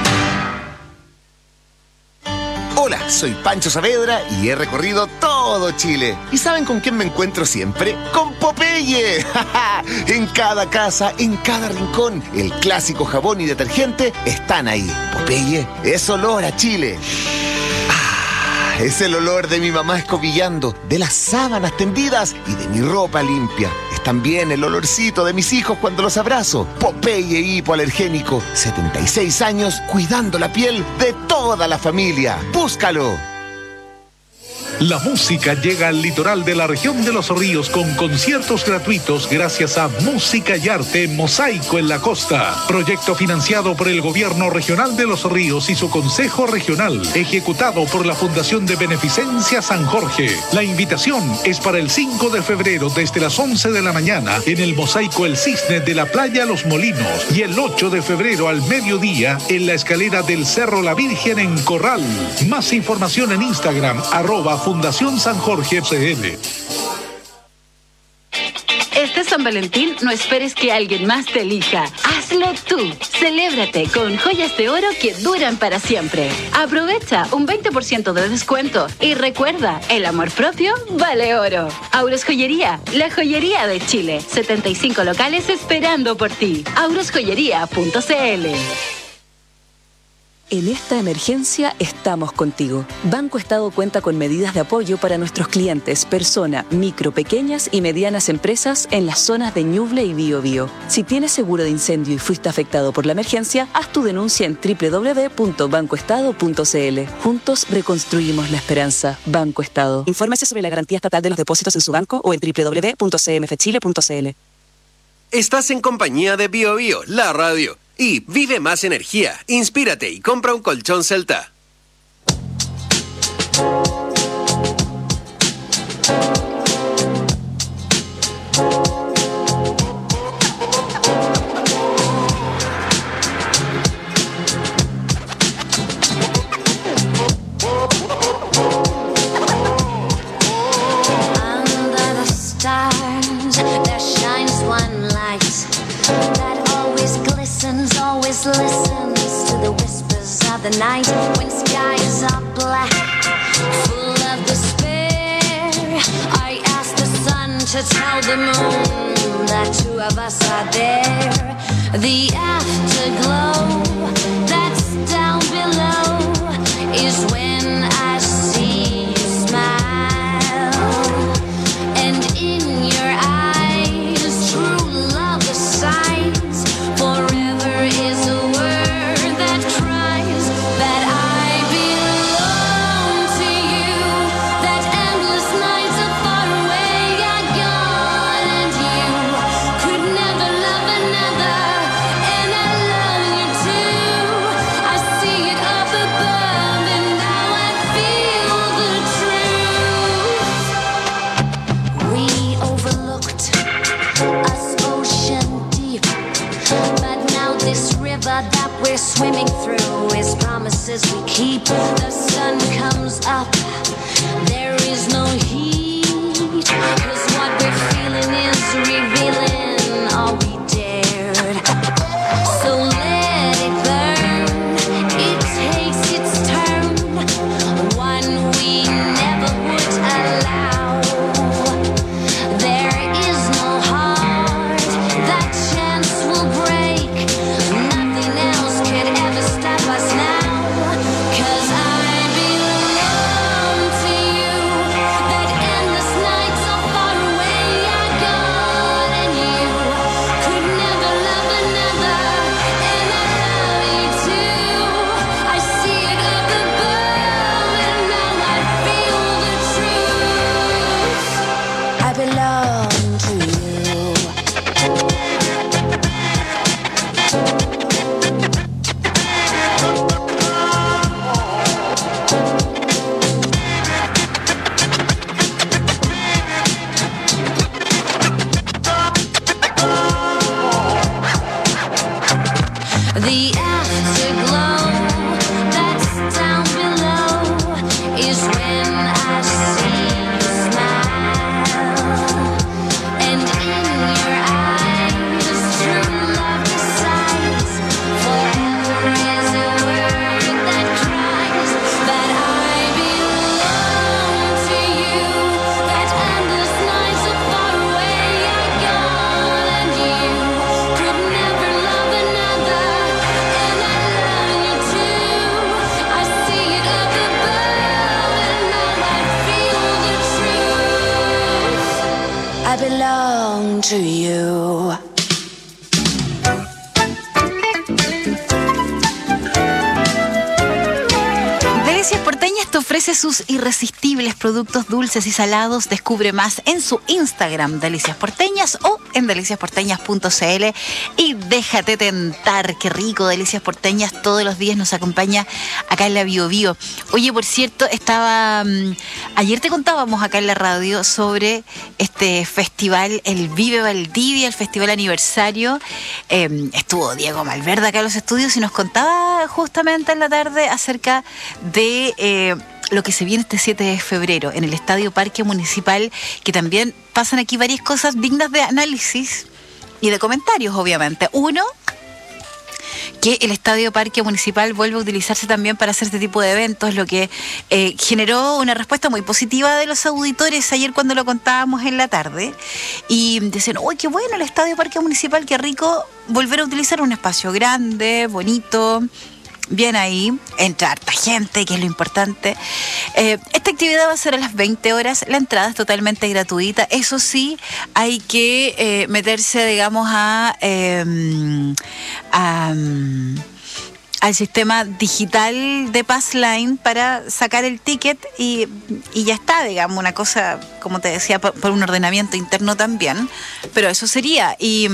Hola, soy Pancho Saavedra y he recorrido todo Chile. ¿Y saben con quién me encuentro siempre? ¡Con Popeye! En cada casa, en cada rincón, el clásico jabón y detergente están ahí. Popeye es olor a Chile. Ah, es el olor de mi mamá escobillando, de las sábanas tendidas y de mi ropa limpia. Es también el olorcito de mis hijos cuando los abrazo. Popeye hipoalergénico, setenta y seis años cuidando la piel de toda la familia. ¡Búscalo! La música llega al litoral de la región de los ríos con conciertos gratuitos gracias a Música y Arte Mosaico en la Costa. Proyecto financiado por el Gobierno Regional de los Ríos y su Consejo Regional, ejecutado por la Fundación de Beneficencia San Jorge. La invitación es para el cinco de febrero desde las once de la mañana en el Mosaico El Cisne de la Playa Los Molinos y el ocho de febrero al mediodía en la escalera del Cerro La Virgen en Corral. Más información en Instagram, arroba Fundación San Jorge C L. Este San Valentín no esperes que alguien más te elija. Hazlo tú. Celébrate con joyas de oro que duran para siempre. Aprovecha un veinte por ciento de descuento y recuerda, el amor propio vale oro. Auros Joyería, la joyería de Chile. setenta y cinco locales esperando por ti. auros joyería punto cl. En esta emergencia estamos contigo. Banco Estado cuenta con medidas de apoyo para nuestros clientes, persona, micro, pequeñas y medianas empresas en las zonas de Ñuble y Bío Bío. Si tienes seguro de incendio y fuiste afectado por la emergencia, haz tu denuncia en doble u doble u doble u punto banco estado punto cl. Juntos reconstruimos la esperanza. Banco Estado. Infórmese sobre la garantía estatal de los depósitos en su banco o en doble u doble u doble u punto c m f chile punto cl. Estás en compañía de Bio Bio, la radio. Y vive más energía, inspírate y compra un colchón Celta. Always listens to the whispers of the night when skies are black, full of despair. I ask the sun to tell the moon that two of us are there. The afterglow that's down below is when I see you smile, and in your eyes true love is sight. Forever is a word that cries that I belong to you, that endless nights are far away are gone, and you could never love another, and I love you too. I see it up above and now I feel the truth. We overlooked us ocean deep, but now this river that we're swimming through is promises we keep. The sun comes up, there is no heat, 'cause what we're feeling is revealing all we dared. So let it burn, it takes its turn, one we never would allow. There is no heart that chance will break, nothing else could ever stop us now, 'cause I belong to you, that to you. Delicias Porteñas te ofrece sus irresistibles productos dulces y salados. Descubre más en su Instagram, Delicias Porteñas, o en delicias porteñas punto c l, y déjate tentar. Qué rico, Delicias Porteñas todos los días nos acompaña acá en la Bio Bio. Oye, por cierto, estaba um, ayer te contábamos acá en la radio sobre este festival, el Vive Valdivia, el festival aniversario. Eh, estuvo Diego Malverde acá en los estudios y nos contaba justamente en la tarde acerca de Eh, lo que se viene este siete de febrero en el Estadio Parque Municipal, que también pasan aquí varias cosas dignas de análisis y de comentarios, obviamente. Uno, que el Estadio Parque Municipal vuelve a utilizarse también para hacer este tipo de eventos, lo que eh, generó una respuesta muy positiva de los auditores ayer cuando lo contábamos en la tarde, y decían, uy, qué bueno el Estadio Parque Municipal, qué rico volver a utilizar un espacio grande, bonito, bien ahí, entra harta gente, que es lo importante. Eh, esta actividad va a ser a las veinte horas, la entrada es totalmente gratuita. Eso sí, hay que eh, meterse, digamos, a, eh, a al sistema digital de Passline para sacar el ticket y, y ya está, digamos, una cosa, como te decía, por, por un ordenamiento interno también, pero eso sería. Y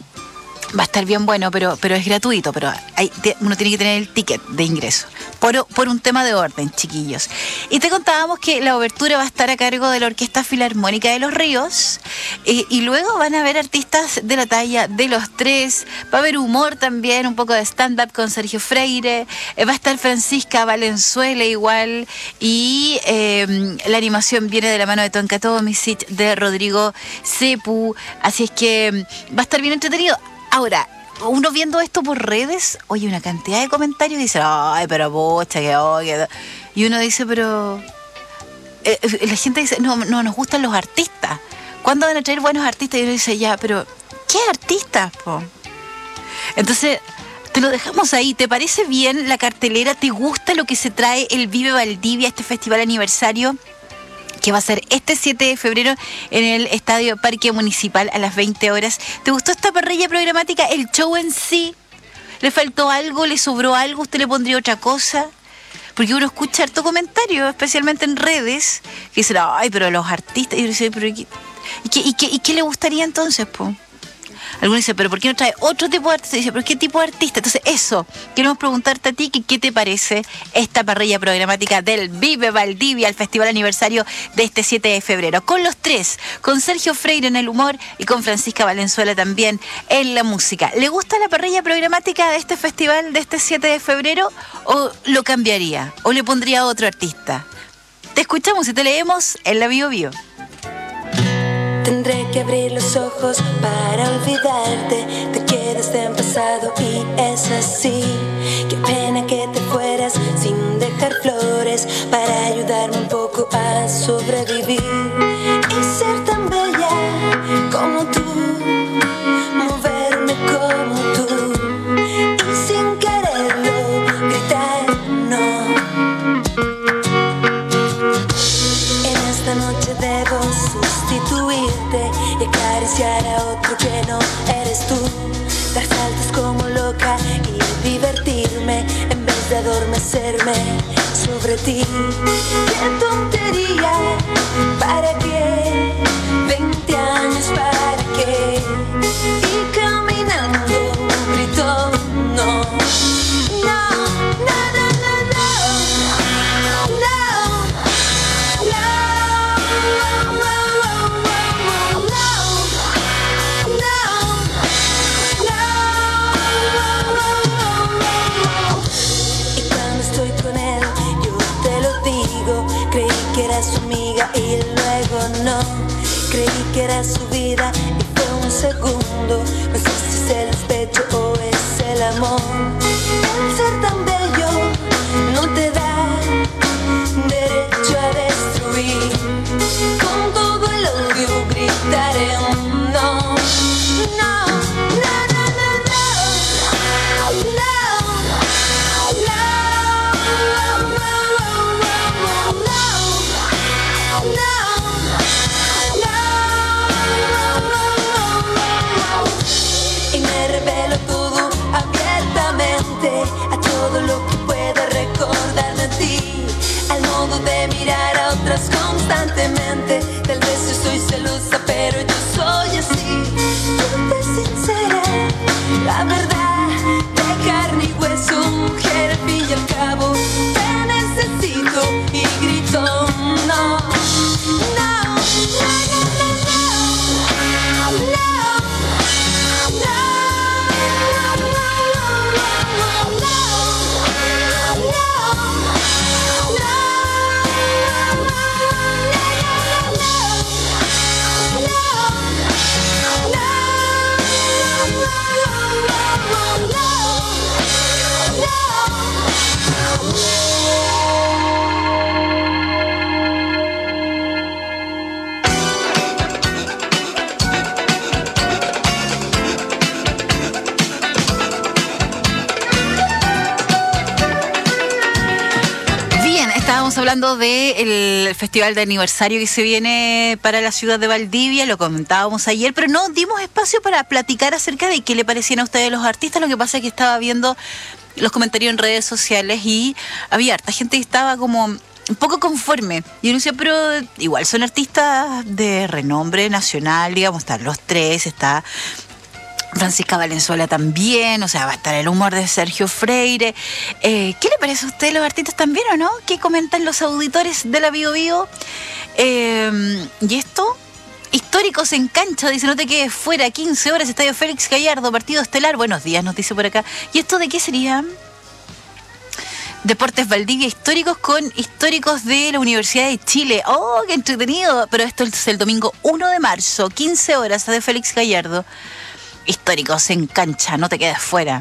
va a estar bien bueno, pero pero es gratuito, pero hay, uno tiene que tener el ticket de ingreso, por, por un tema de orden, chiquillos. Y te contábamos que la obertura va a estar a cargo de la Orquesta Filarmónica de Los Ríos, y, y luego van a haber artistas de la talla de Los Tres, va a haber humor también, un poco de stand-up con Sergio Freire, eh, va a estar Francisca Valenzuela igual, y eh, la animación viene de la mano de Tonka Tomisic, de Rodrigo Cepu, así es que va a estar bien entretenido. Ahora, uno viendo esto por redes, oye, una cantidad de comentarios, dice, ay, pero bocha, que oye. Y uno dice, pero... Eh, la gente dice, no, no, nos gustan los artistas. ¿Cuándo van a traer buenos artistas? Y uno dice, ya, pero ¿qué artistas, po? Entonces, te lo dejamos ahí. ¿Te parece bien la cartelera? ¿Te gusta lo que se trae el Vive Valdivia, este festival aniversario, que va a ser este siete de febrero en el Estadio Parque Municipal a las veinte horas? ¿Te gustó esta parrilla programática? ¿El show en sí? ¿Le faltó algo? ¿Le sobró algo? ¿Usted le pondría otra cosa? Porque uno escucha harto comentario, especialmente en redes, que dicen, ay, pero los artistas... Y uno dice, pero ¿y qué, y qué, y qué, y qué le gustaría entonces, po? Algunos dicen, pero ¿por qué no trae otro tipo de artista? Y dice, pero ¿qué tipo de artista? Entonces, eso, queremos preguntarte a ti, que ¿qué te parece esta parrilla programática del Vive Valdivia, el festival aniversario de este siete de febrero? Con Los Tres, con Sergio Freire en el humor y con Francisca Valenzuela también en la música. ¿Le gusta la parrilla programática de este festival de este siete de febrero o lo cambiaría? ¿O le pondría a otro artista? Te escuchamos y te leemos en la Bio Bio. Tendré que abrir los ojos para olvidarte. Te quedas en pasado y es así. Qué pena que te fueras sin dejar flores para ayudarme un poco a sobrevivir y ser tan bella como tú, moverme como tú y sin quererlo gritar no. En esta noche debo sustituirte y acariciar a otro que no eres tú, dar saltos como loca y divertirme en vez de adormecerme sobre ti. ¡Qué tontería! ¿Para qué? veinte años, ¿para qué? Y caminando grito no, no, no, no, no, no, no, no. Creí que era su amiga y luego no. Creí que era su vida y fue un segundo. No sé si es el despecho o es el amor. El ser tan bello no te da derecho a destruir. Con todo el odio gritaré un no. No, no, no, no, no. No. No, no, no, no. mirar a otras constantemente. Tal vez yo soy celosa, pero yo soy así. Ponte sincera, la verdad, de carne y hueso, mujer, al fin y al cabo. Te necesito y grito no, no, no, no, no, no, no. Hablando del festival de aniversario que se viene para la ciudad de Valdivia, lo comentábamos ayer, pero no dimos espacio para platicar acerca de qué le parecían a ustedes los artistas. Lo que pasa es que estaba viendo los comentarios en redes sociales y había harta gente que estaba como un poco conforme. Y uno decía, pero igual son artistas de renombre nacional, digamos, están los tres, está Francisca Valenzuela también, o sea, va a estar el humor de Sergio Freire. Eh, ¿Qué le parece a usted los artistas también o no? ¿Qué comentan los auditores de la Bio Bio? Eh, y esto, históricos en cancha, dice, no te quedes fuera, quince horas, Estadio Félix Gallardo, partido estelar. Buenos días, nos dice por acá. ¿Y esto de qué sería? Deportes Valdivia, históricos con históricos de la Universidad de Chile. ¡Oh, qué entretenido! Pero esto es el domingo uno de marzo, quince horas, Estadio Félix Gallardo. Históricos en cancha, no te quedes fuera.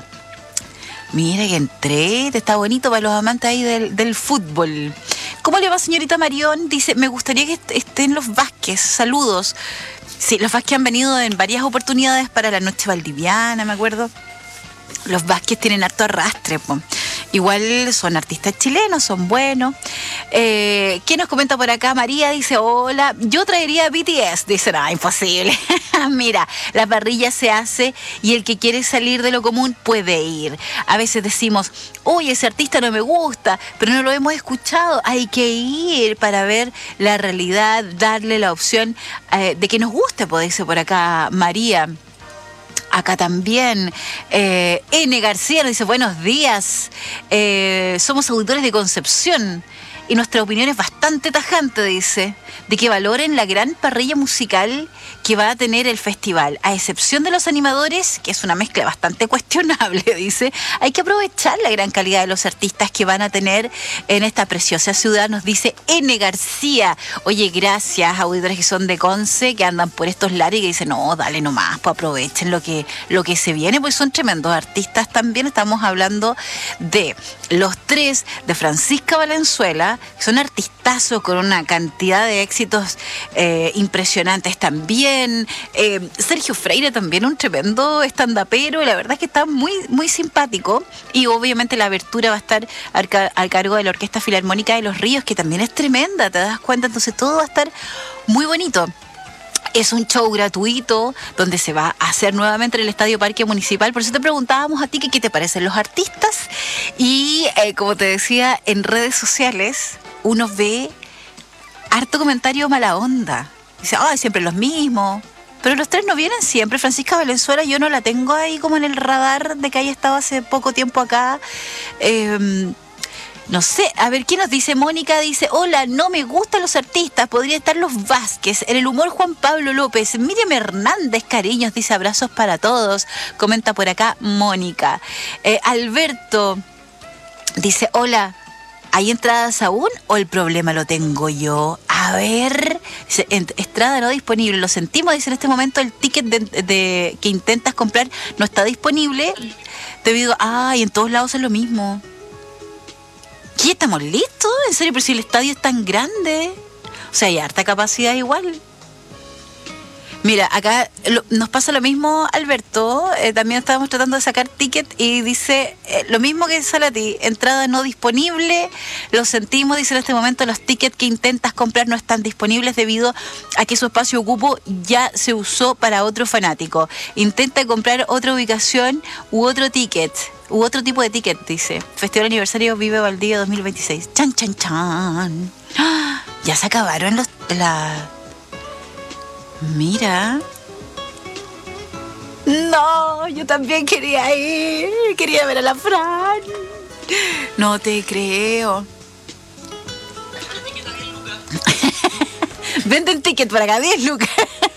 Mira que entré, está bonito para los amantes ahí del, del fútbol. ¿Cómo le va, señorita Marión? Dice, me gustaría que estén los Vázquez, saludos. Sí, los Vázquez han venido en varias oportunidades para la noche valdiviana, me acuerdo. Los Vázquez tienen harto arrastre, po. Igual son artistas chilenos, son buenos. Eh, ¿Qué nos comenta por acá? María dice, hola, yo traería B T S. Dice, no, imposible. Mira, la parrilla se hace y el que quiere salir de lo común puede ir. A veces decimos, uy, ese artista no me gusta, pero no lo hemos escuchado. Hay que ir para ver la realidad, darle la opción eh, de que nos guste, pues dice por acá María. Acá también, eh, N. García nos dice, buenos días, eh, somos auditores de Concepción y nuestra opinión es bastante tajante, dice, de que valoren la gran parrilla musical que va a tener el festival, a excepción de los animadores, que es una mezcla bastante cuestionable, dice. Hay que aprovechar la gran calidad de los artistas que van a tener en esta preciosa ciudad, nos dice N. García. Oye, gracias, auditores que son de Conce, que andan por estos lares y que dicen, no, dale nomás, pues aprovechen lo que, lo que se viene, pues son tremendos artistas también. Estamos hablando de los tres, de Francisca Valenzuela, que son artistazos con una cantidad de éxitos eh, impresionantes también. Eh, Sergio Freire también, un tremendo estandapero, y la verdad es que está muy, muy simpático. Y obviamente la abertura va a estar al, al cargo de la Orquesta Filarmónica de Los Ríos, que también es tremenda, ¿te das cuenta? Entonces todo va a estar muy bonito. Es un show gratuito donde se va a hacer nuevamente en el Estadio Parque Municipal. Por eso te preguntábamos a ti que qué te parecen los artistas. Y eh, como te decía, en redes sociales uno ve harto comentario mala onda. Dice, ay, siempre los mismos. Pero los tres no vienen siempre. Francisca Valenzuela yo no la tengo ahí como en el radar de que haya estado hace poco tiempo acá. Eh, no sé, a ver, ¿qué nos dice? Mónica dice, hola, no me gustan los artistas, podría estar los Vázquez. En el humor, Juan Pablo López. Miriam Hernández, cariños, dice, abrazos para todos. Comenta por acá Mónica. Eh, Alberto dice, hola, ¿hay entradas aún o el problema lo tengo yo? A ver, dice, Estrada no disponible, lo sentimos, dice, en este momento el ticket de, de, que intentas comprar no está disponible debido a, ay, en todos lados es lo mismo. ¿Qué? ¿Estamos listos? ¿En serio? Pero si el estadio es tan grande. O sea, hay harta capacidad igual. Mira, acá lo, nos pasa lo mismo, Alberto. Eh, también estábamos tratando de sacar ticket y dice eh, lo mismo que sale a ti. Entrada no disponible. Lo sentimos, dice, en este momento los tickets que intentas comprar no están disponibles debido a que su espacio cupo ya se usó para otro fanático. Intenta comprar otra ubicación u otro ticket. U otro tipo de ticket, dice. Festival Aniversario Vive Valdivia dos mil veintiséis. Chan, chan, chan. ¡Ah! Ya se acabaron los... La... Mira. No, yo también quería ir. Quería ver a la Fran. No te creo. Venden ticket para acá, diez lucas.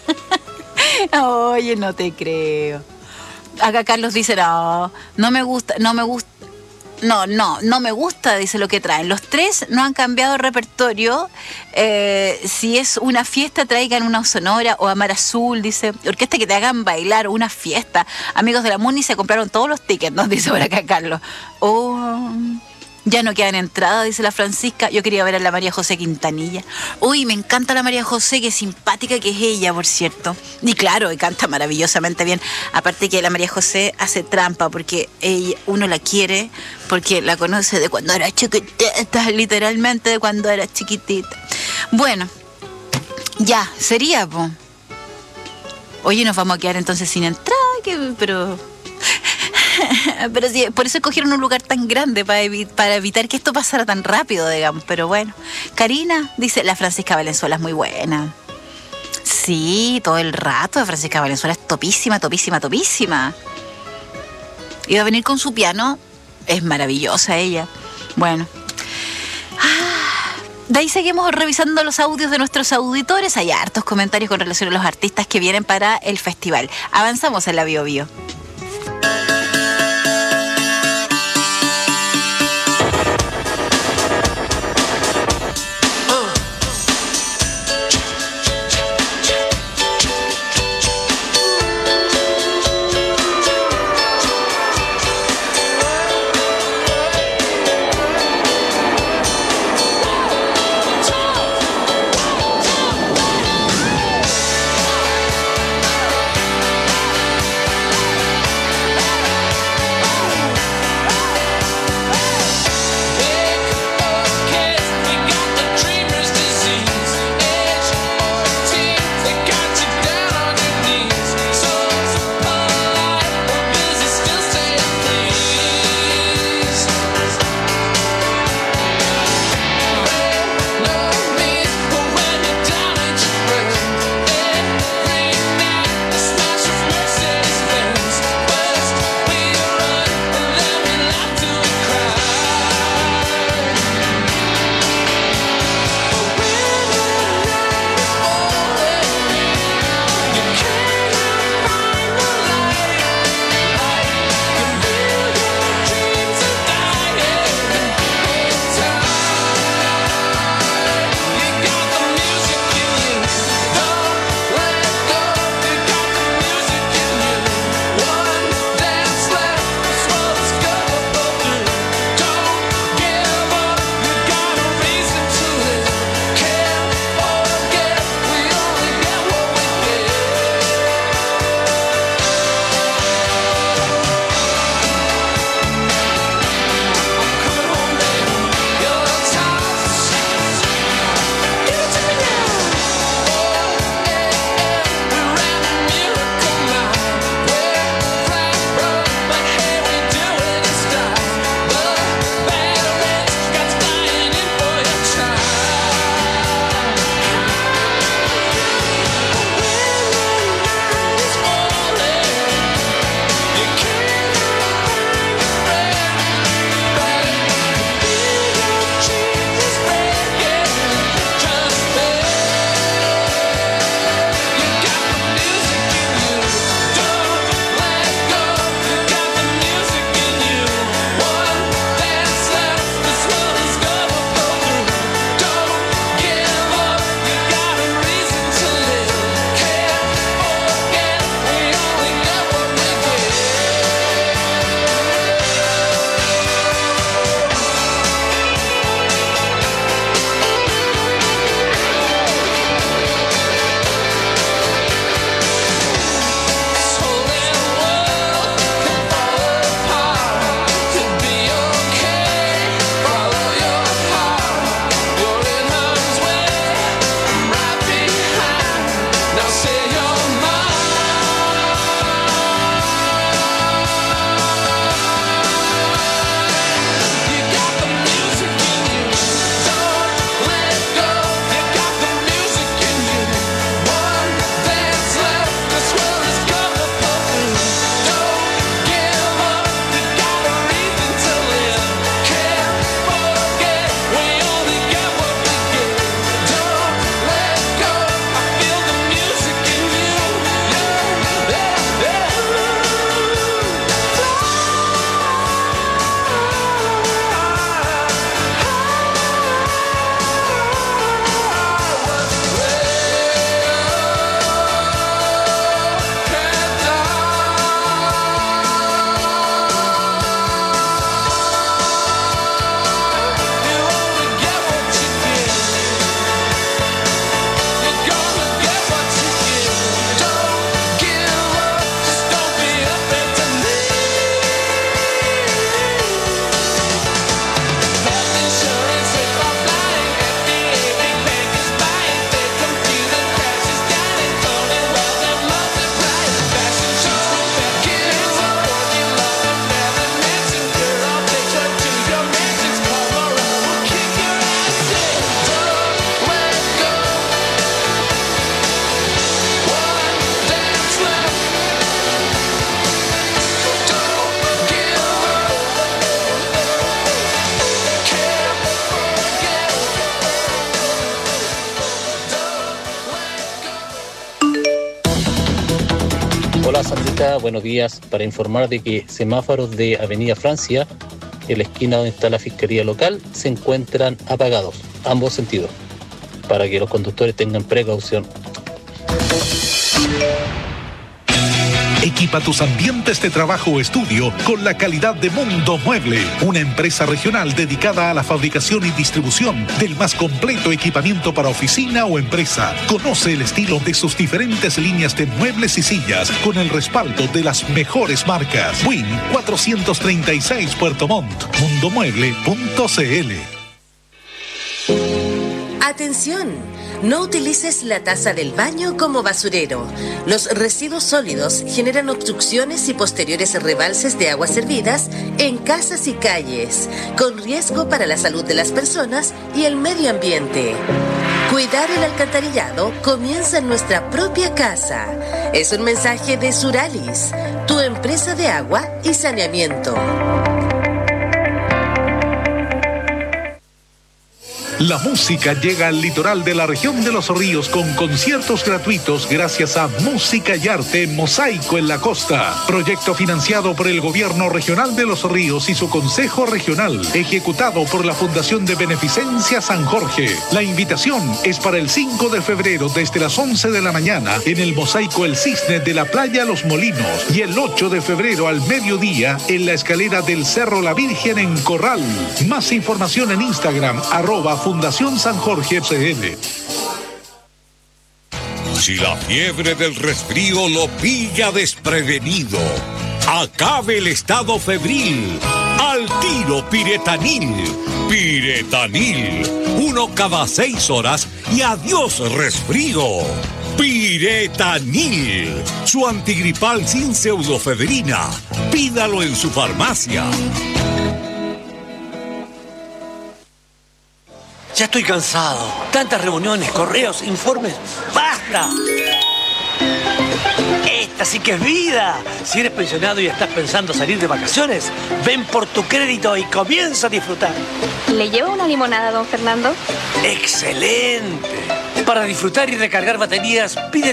Oye, no te creo. Acá Carlos dice, no, no me gusta, no me gusta. No, no, no me gusta, dice lo que traen. Los tres no han cambiado el repertorio. Eh, si es una fiesta, traigan una sonora o Amar Azul, dice. Orquesta que te hagan bailar, una fiesta. Amigos de la Muni se compraron todos los tickets, nos dice por acá Carlos. Oh, ya no quedan entradas, dice la Francisca. Yo quería ver a la María José Quintanilla. Uy, me encanta la María José, qué simpática que es ella, por cierto. Y claro, y canta maravillosamente bien. Aparte que la María José hace trampa, porque ella, uno la quiere, porque la conoce de cuando era chiquitita, literalmente de cuando era chiquitita. Bueno, ya, sería, po. Oye, nos vamos a quedar entonces sin entrada, que, pero... Pero sí, por eso escogieron un lugar tan grande para, evi- para evitar que esto pasara tan rápido, digamos. Pero bueno, Karina dice, la Francisca Valenzuela es muy buena. Sí, todo el rato. La Francisca Valenzuela es topísima, topísima, topísima. Iba a venir con su piano. Es maravillosa ella. Bueno. De ahí seguimos revisando los audios de nuestros auditores. Hay hartos comentarios con relación a los artistas que vienen para el festival. Avanzamos en la Bio Bio. Thank Sandrita, buenos días. Para informar de que semáforos de Avenida Francia, en la esquina donde está la Fiscalía Local, se encuentran apagados, ambos sentidos, para que los conductores tengan precaución. Equipa tus ambientes de trabajo o estudio con la calidad de Mundo Mueble, una empresa regional dedicada a la fabricación y distribución del más completo equipamiento para oficina o empresa. Conoce el estilo de sus diferentes líneas de muebles y sillas con el respaldo de las mejores marcas. Win cuatrocientos treinta y seis Puerto Montt, mundomueble punto cl. Atención. No utilices la taza del baño como basurero. Los residuos sólidos generan obstrucciones y posteriores rebalses de aguas servidas en casas y calles, con riesgo para la salud de las personas y el medio ambiente. Cuidar el alcantarillado comienza en nuestra propia casa. Es un mensaje de Suralis, tu empresa de agua y saneamiento. La música llega al litoral de la región de Los Ríos con conciertos gratuitos gracias a Música y Arte Mosaico en la Costa. Proyecto financiado por el Gobierno Regional de Los Ríos y su Consejo Regional, ejecutado por la Fundación de Beneficencia San Jorge. La invitación es para el cinco de febrero desde las once de la mañana en el Mosaico El Cisne de la Playa Los Molinos y el ocho de febrero al mediodía en la escalera del Cerro La Virgen en Corral. Más información en Instagram, arroba Fundación San Jorge C L. Si la fiebre del resfrío lo pilla desprevenido, acabe el estado febril. Al tiro Piretanil. Piretanil. Uno cada seis horas y adiós resfrío. Piretanil. Su antigripal sin pseudofebrina. Pídalo en su farmacia. Ya estoy cansado. Tantas reuniones, correos, informes. ¡Basta! Esta sí que es vida. Si eres pensionado y estás pensando salir de vacaciones, ven por tu crédito y comienza a disfrutar. ¿Le llevo una limonada, don Fernando? ¡Excelente! Para disfrutar y recargar baterías, pide